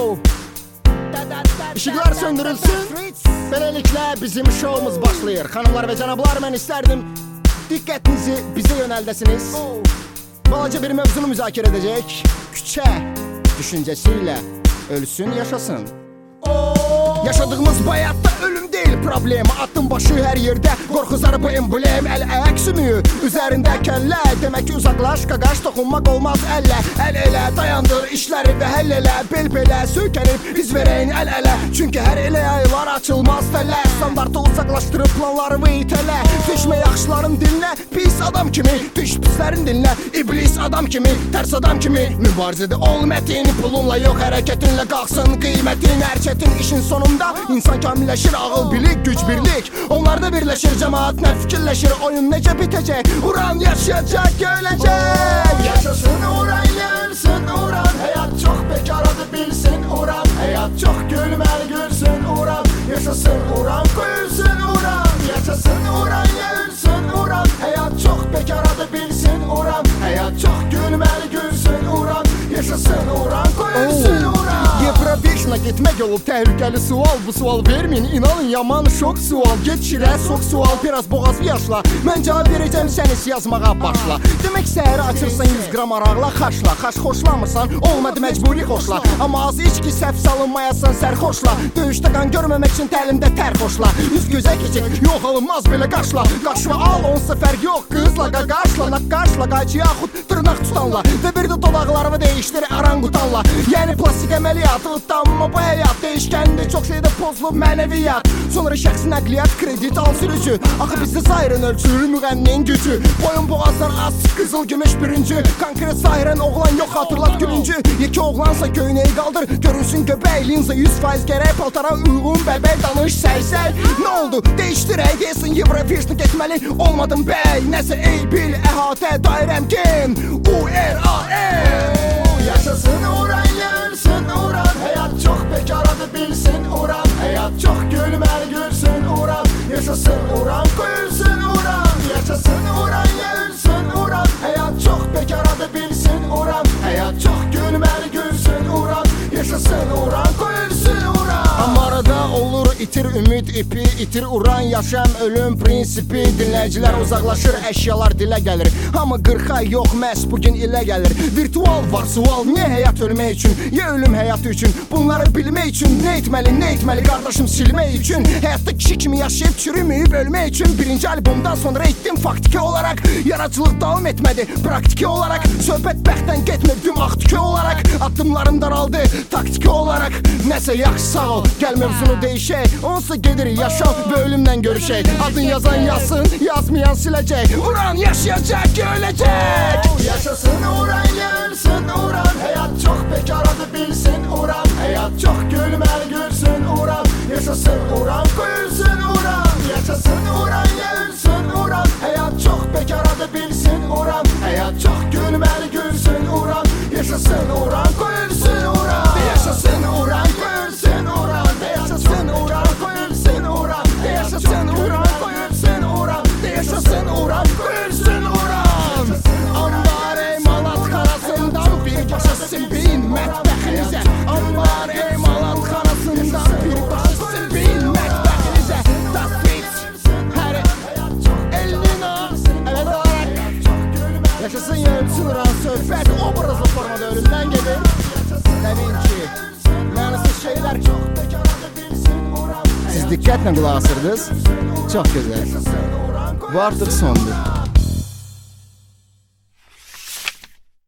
İşıqlar söndürülsün. Beləliklə bizim şovumuz başlayır. Xanımlar və cənablar, mən istərdim diqqətinizi bizə yönəldəsiniz. Balaca bir mövzunu müzakirə edəcək. Küçə düşüncəsi ilə ölsün, yaşasın. Yaşadığımız bu həyatda ölüm deyil problemi. Attım başı hər yerdə, qorxuzar bu emblem. Əl-əyak sümüyü, üzərində kəllə. Demək ki uzaqlaş, qaqaş, toxunmaq olmaz əllə. Əl elə, dayandır işləri və həll elə. Bel belə, söykənib biz verəyin əl-ələ. Çünki hər elə aylar açılmaz tələ. Standartı uzaqlaşdırıb planlarımı itələ. Düşmə yaxşıların dilinə, pis adam kimi. Düş pislərin dilinə, iblis adam kimi. Tərs adam kimi, mübarizədə ol mətin. Pulunla yox, hərəkətinlə qalxsın qiymətin. Hər çətin işin sonunda insan kamilləşir, ağıl, bilik, güc, birlik. Onlarda birləşir, cəmaat nə fikirləşir. Oyun necə bitəcək, Uran yaşayacaq, gələcək. Yaşasın Uran, gəlsin Uran. Həyat çox bekaradı, bilsin Uran. Həyat çox gülməli, gülsün Uran. Yaşasın Uran, qoyulsun Uran. Yaşasın Uran, gəlsin Uran. Həyat çox bekaradı, bilsin Uran. Həyat çox gülməli, gülsün Uran. Yaşasın Uran, qoyulsun Uran. Yevrovision'a gitmek olub təhlükəli sual. Bu sual vermeyin, inanın yaman şok sual. Get şirə, sok sual, biraz boğazı yaşla. Mən cavab verəcəm, sən heç yazmağa başla. Demək səhəri açırsan 100 qram araqla xaşla. Xaş xoşlamırsan, olmadı məcburi xoşla. Amma az içki səhv salınmayasan sərxoşla. Döyüşdə qan görməmək üçün təlimdə tər xoşla. Üz gözə keçək, yox alınmaz belə qaşla. Qaşma al, onsa fərq yox, qızla qaqaşla. Naqqaşla, qayçı yaxud dırnaq tutanla. Və bir də dolaqlarımı değiştir aranqutanla. Yəni plastik əməliyyat, utanma bu həyat. Değişkəndə çox şeydə pozulub mənəviyyat. Sonra şəxsi nəqliyyat, kredit al sürücü. Axı bizdə sayrən ölçülür müğənninin gücü. Boyun boğazlar az, qızıl gümüş birinci. Konkret sayrən oğlan yox, hatırlat gülüncü. Yeki oğlansa göynəyi qaldır, görünsün göbək. Linza 100% gərək, paltara uyğun bəbəy. Danış səy-səy, nə oldu? Değişdirək, yesin Yevrovision'a getməli. Olmadım bəy, nəsə ey bil, əhatə dairəm kim? U-R-A-M. Yaşasın Uran, gəlsin Uran. Həyat çox bekaradı, bilsin Uran. Həyat çox gülməli, gülsün Uran. Yaşasın Uran, qoyulsun Uran. Yaşasın Uran, gəlsin Uran. Həyat çox bekaradı, bilsin Uran. Həyat çox gülməli, gülsün Uran. Yaşasın Uran, qoyulsun Uran. Amma arada olur itir ümid ipi, itir Uran, yaşam ölüm prinsipi. Dinləyicilər uzaqlaşır, əşyalar dilə gəlir. Hamı 40-a yox, məhz bugün ilə gəlir. Virtual var sual, niyə həyat ölmək üçün? Ya ölüm həyat üçün? Bunları bilmək üçün nə etməli qardaşım silmək üçün? Həyatda kişi kimi yaşayıb çürüməyib ölmək üçün. Birinci albomdan sonra etdim faktiki olaraq. Yaradıcılıq davam etmədi praktiki olaraq. Söhbət bəxtdən getmirdim aktiki olaraq. Addımlarım daraldı taktiki olaraq. Nəsə yaxşı sağ ol, gəl mövzunu deyişək. Onsa gedir yaşam və ölümdən görüşək. Adın yazan yazsın, yazmayan siləcək. Uran yaşayacaq, gələcək. Yaşasın Uran, gəlsin Uran. Həyat çox bekaradı, bilsin Uran. Həyat çox gülməli, gülsün Uran. Yaşasın Uran, qoyulsun Uran. Yaşasın Uran, gəlsin Uran. Həyat çox bekaradı, bilsin Uran. Həyat çox gülməli, gülsün Uran. Yaşasın Uran, qoyulsun Uran. Yaşasın Uran, qoyulsun Uran. Yaşasın Uran, qoyulsun Uran. Yaşasın Uran, qoyulsun Uran. Yaşasın Uran, qoyulsun Uran. Ambar ey Malat xarasından bir başa silbin mətbəxinizə. Ambar ey Malat xarasından bir başa silbin mətbəxinizə. Tasbit hər elina evet olarak. Yaşasın ya ölsün Uran, söhbət obrazlı formada ölümdən gedir. Da Vinci, mənasız şeylər çox bekaradı, bilsin Uran. Siz diqqətlə qulaq asırdınız. Çox gözəl. Bu artıq sondur.